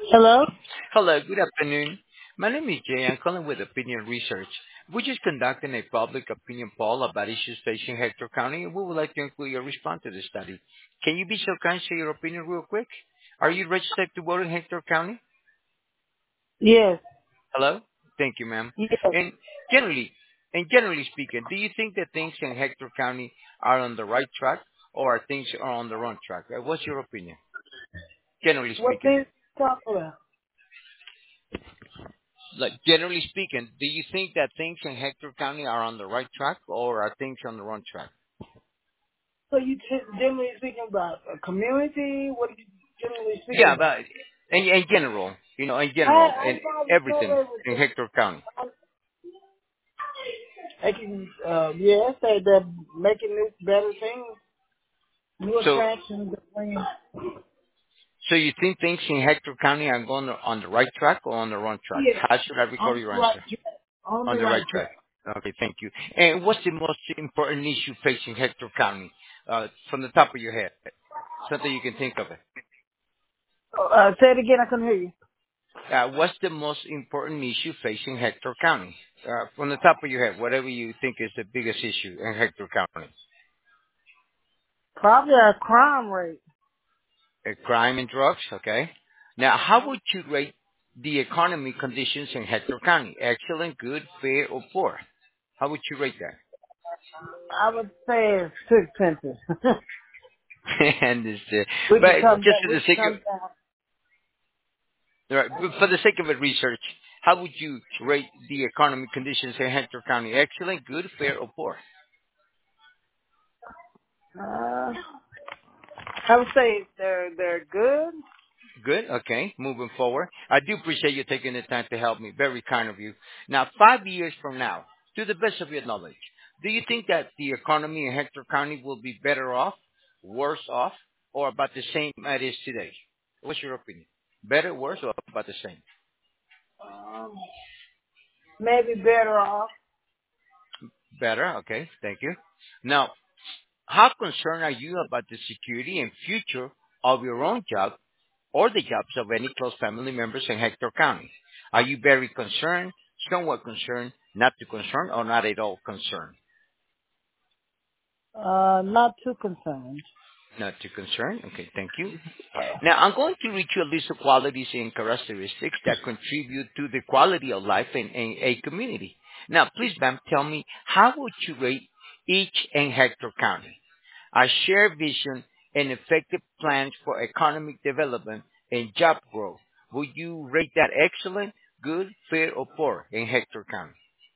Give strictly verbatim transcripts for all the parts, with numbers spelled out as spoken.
Hello? Hello, good afternoon. My name is Jay. I'm calling with Opinion Research. We're just conducting a public opinion poll about issues facing Hector County, and we would like to include your response to the study. Can you be so kind to share your opinion real quick? Are you registered to vote in Hector County? Yes. Hello? Thank you, ma'am. Yes. And generally, and generally speaking, do you think that things in Hector County are on the right track, or are things are on the wrong track? Uh, What's your opinion, generally What speaking? things you talk about? Like generally speaking, do you think that things in Hector County are on the right track or are things on the wrong track? So you t- generally speaking about a community? What are you generally speaking Yeah, about? but in, in general, you know, in I, general, I and probably everything survey with in the, Hector County. I can, uh, yeah, say they're making this better things, new So, attractions. that bring- so you think things in Hector County are going on the right track or on the wrong track? Yeah, How should I record on your the right answer? track. On the On the right right track. track. Okay, thank you. And what's the most important issue facing Hector County, uh, from the top of your head? Something you can think of it. Uh, say it again, I couldn't hear you. Uh, what's the most important issue facing Hector County? Uh, from the top of your head, whatever you think is the biggest issue in Hector County. Probably a crime rate. Uh, crime and drugs, okay? Now, how would you rate the economy conditions in Hector County? Excellent, good, fair, or poor? How would you rate I would say it's too expensive. that? and this, uh, we but can come just down, for we the can sake come of, down. right, but for the sake of it research, how would you rate the economy conditions in Hector County? Excellent, good, fair, or poor? Uh, I would say they're, they're good. Good. Okay. Moving forward. I do appreciate you taking the time to help me. Very kind of you. Now, five years from now, to the best of your knowledge, do you think that the economy in Hector County will be better off, worse off, or about the same as it is today? What's your opinion? Better, worse, or about the same? Um, maybe better off. Better. Okay. Thank you. Now, how concerned are you about the security and future of your own job or the jobs of any close family members in Hector County? Are you very concerned, somewhat concerned, not too concerned, or not at all concerned? Uh, not too concerned. Not too concerned. Okay, thank you. Now, I'm going to read you a list of qualities and characteristics that contribute to the quality of life in, in a community. Now, please, ma'am, tell me, how would you rate each in Hector County? A shared vision and effective plans for economic development and job growth. Would you rate that excellent, good, fair, or poor in Hector County?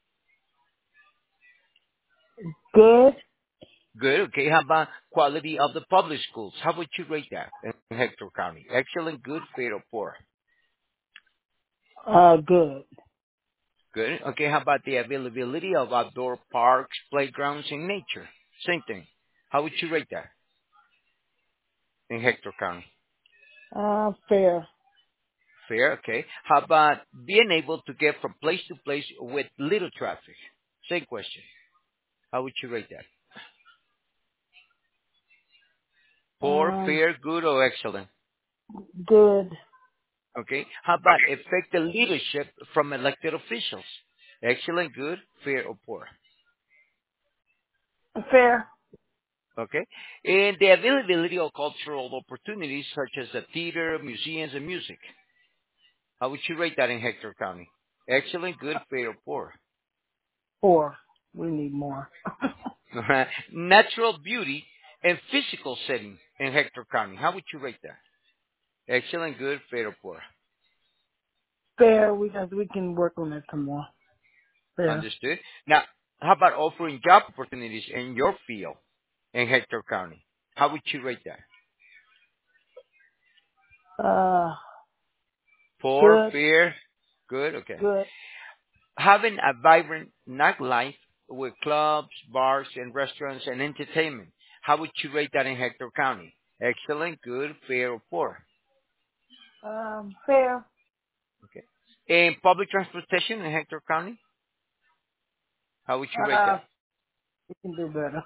Good. Good. Okay. How about quality of the public schools? How would you rate that in Hector County? Excellent, good, fair, or poor? Uh, good. Good. Okay. How about the availability of outdoor parks, playgrounds, and nature? Same thing. How would you rate that in Hector County? Uh, fair. Fair. Okay. How about being able to get from place to place with little traffic? Same question. How would you rate that? Poor, Um, fair, good, or excellent? good. Okay. How about effective leadership from elected officials? Excellent, good, fair, or poor? Fair. Okay. And the availability of cultural opportunities such as the theater, museums, and music. How would you rate that in Hector County? Excellent, good, fair, or poor? Four. We need more. Natural beauty and physical setting in Hector County. How would you rate that? Excellent, good, fair, or poor? Fair. We got, we can work on that some more. Fair. Understood. Now, how about offering job opportunities in your field in Hector County? How would you rate that? Uh, Poor, good. fair, good, okay. Good. Having a vibrant nightlife with clubs, bars, and restaurants and entertainment. How would you rate that in Hector County? Excellent, good, fair, or poor? Um, fair. Okay. In public transportation in Hector County, how would you rate Uh, that? we can do better.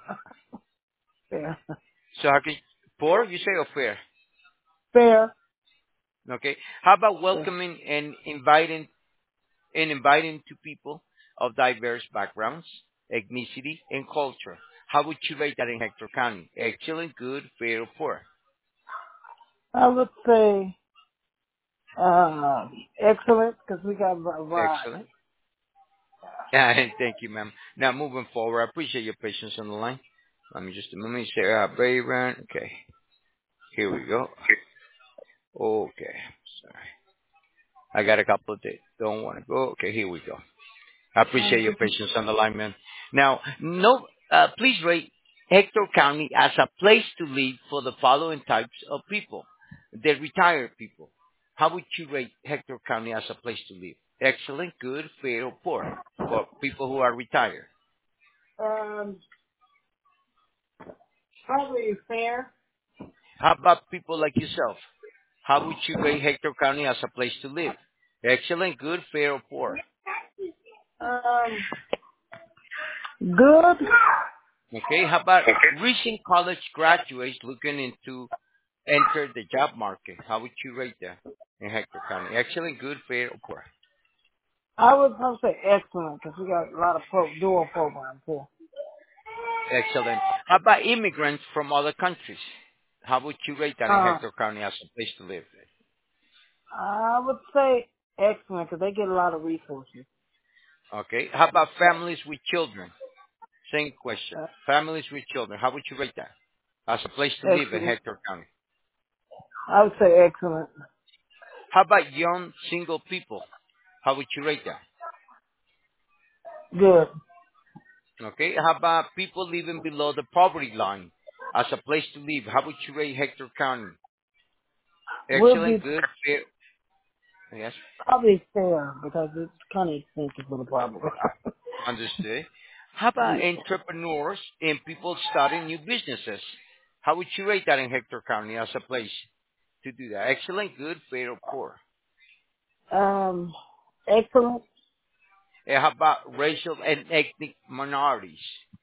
Fair. So how can poor, you say, or fair? Fair. Okay. How about Yeah. welcoming and inviting and inviting to people of diverse backgrounds, ethnicity, and culture? How would you rate that in Hector County? Excellent, good, fair, or poor? I would say uh, excellent because we got a variety. Excellent. Yeah, thank you, ma'am. Now, moving forward, I appreciate your patience on the line. Let me just, let me say, uh, Bayron. Okay, here we go. Okay, sorry. I got a couple of days. Don't want to go. Okay, here we go. I appreciate your Um, patience on the line, man. Now, no, uh, please rate Hector County as a place to live for the following types of people. The retired people. How would you rate Hector County as a place to live? Excellent, good, fair, or poor for people who are retired? um, probably fair. How about people like yourself? How would you rate Hector County as a place to live? Excellent, good, fair, or poor? Um, good. Okay, how about recent college graduates looking into enter the job market? How would you rate that in Hector County? Excellent, good, fair, or poor? I would probably say excellent because we got a lot of pro- dual programs here. Excellent. How about immigrants from other countries? How would you rate that in Uh, Hector County as a place to live? I would say excellent because they get a lot of resources. Okay. How about families with children? Same question. Uh, Families with children. How would you rate that as a place to live in excellent. Hector County? I would say excellent. How about young single people? How would you rate that? Good. Okay. How about people living below the poverty line as a place to live? How would you rate Hector County? We'll Excellent, be good, fair. Yes, probably fair because it's kind of expensive for the problem. understood. How about Yeah. entrepreneurs and people starting new businesses? How would you rate that in Hector County as a place to do that? Excellent, good, fair, or poor? Um, excellent. And how about racial and ethnic minorities?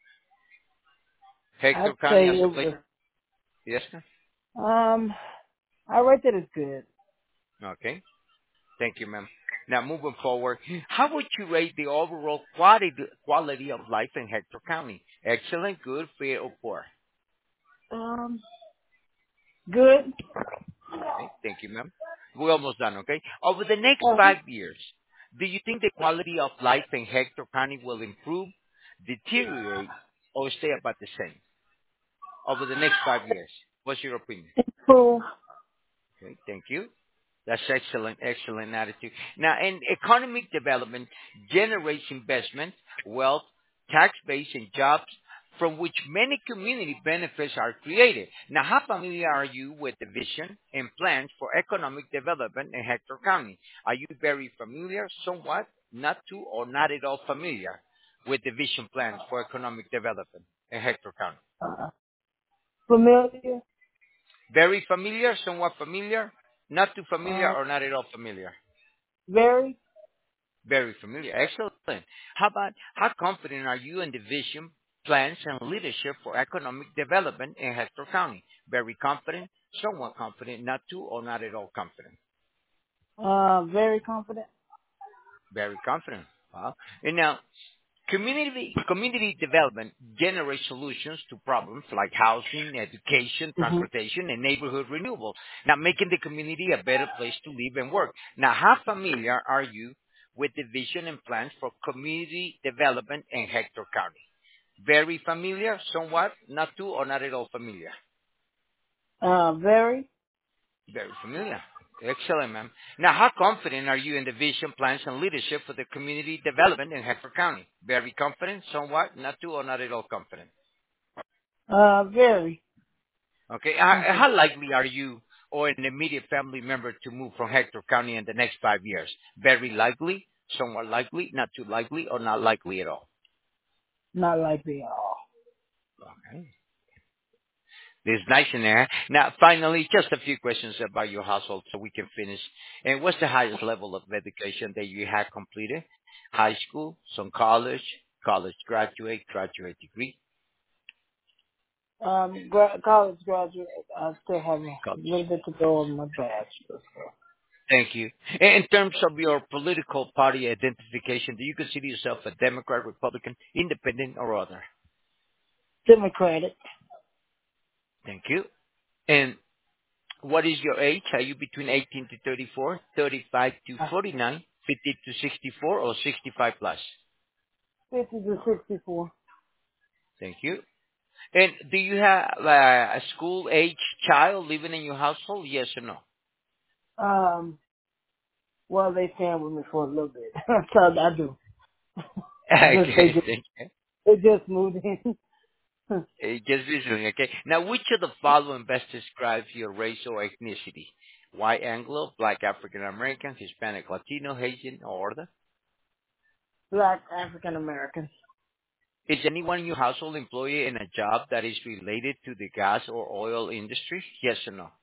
I'd Hector say County as a it place. was. Yes, sir? Um, I rate that as good. Okay. Thank you, ma'am. Now, moving forward, how would you rate the overall quality quality of life in Hector County? Excellent, good, fair, or poor? Um, good. Okay. Thank you, ma'am. We're almost done, okay? Over the next Uh, five years, do you think the quality of life in Hector County will improve, deteriorate, or stay about the same over the next five years? What's your opinion? cool. Okay, thank you. That's excellent, excellent attitude. Now, in economic development generates investment, wealth, tax base, and jobs from which many community benefits are created. Now, how familiar are you with the vision and plans for economic development in Hector County? Are you very familiar, somewhat, not too, or not at all familiar with the vision plans for economic development in Hector County? Uh, familiar. Very familiar, somewhat familiar, not too familiar, Uh, or not at all familiar? very. Very familiar. Excellent. How about how confident are you in the vision, plans, and leadership for economic development in Hector County? Very confident, somewhat confident, not too or not at all confident. Uh, very confident. Very confident. Wow. And now, community community development generates solutions to problems like housing, education, hmm transportation, and neighborhood renewal. Now, making the community a better place to live and work. Now, how familiar are you with the vision and plans for community development in Hector County? Very familiar, somewhat, not too, or not at all familiar? Uh, very. Very familiar. Excellent, ma'am. Now, how confident are you in the vision, plans, and leadership for the community development in Hector County? Very confident, somewhat, not too, or not at all confident? Uh, very Okay. How, confident. how likely are you or an immediate family member to move from Hector County in the next five years? Very likely, somewhat likely, not too likely, or not likely at all? Not likely at all. Okay. This is nice in there. Now, finally, just a few questions about your household so we can finish. And what's the highest level of education that you have completed? High school, some college, college graduate, graduate degree, Um, gra- college graduate. I still have a college. little bit to go on my bachelor's. Thank you. In terms of your political party identification, do you consider yourself a Democrat, Republican, Independent, or other? Democratic. Thank you. And what is your age? Are you between eighteen to thirty-four, thirty-five to Uh, forty-nine, fifty to sixty-four, or sixty-five plus? fifty to sixty-four. Thank you. And do you have uh, a school-age child living in your household? Yes or no? Um, well, they stand with me for a little bit. so I do. Just they Okay, just thank you. they just moved in. Uh, Just listening, okay? Now, which of the following best describes your race or ethnicity? White Anglo, Black African American, Hispanic Latino, Haitian, or other? Black African Americans. Is anyone in your household employee in a job that is related to the gas or oil industry? Yes or no?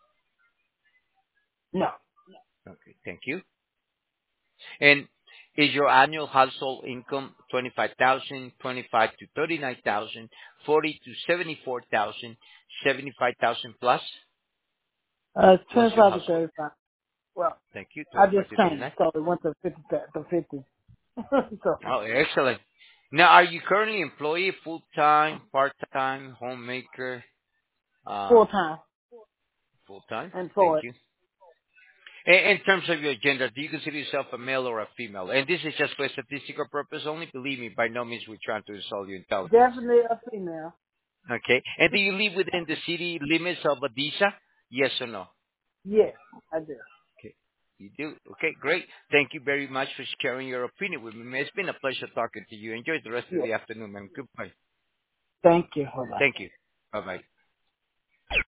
No. Okay, thank you. And is your annual household income twenty-five thousand, twenty-five to thirty-nine thousand, forty to seventy-four thousand, seventy-five thousand plus? Uh, it's What's your twenty-five to household? thirty-five. Well, Thank you, I twenty-five just to changed, thirty-nine. so it went to fifty to fifty. so Oh, excellent. Now, are you currently employee, full-time, part-time, homemaker, uh, full time full-time? Thank employed. you. In, in terms of your gender, do you consider yourself a male or a female? And this is just for statistical purpose only. Believe me, by no means we're trying to insult your intelligence. Definitely a female. Okay. And do you live within the city limits of Odessa? Yes or no? Yes, I do. Okay. You do? Okay, great. Thank you very much for sharing your opinion with me. It's been a pleasure talking to you. Enjoy the rest of Yes. the afternoon, man. Goodbye. Thank you. Bye bye. Thank you. Bye-bye.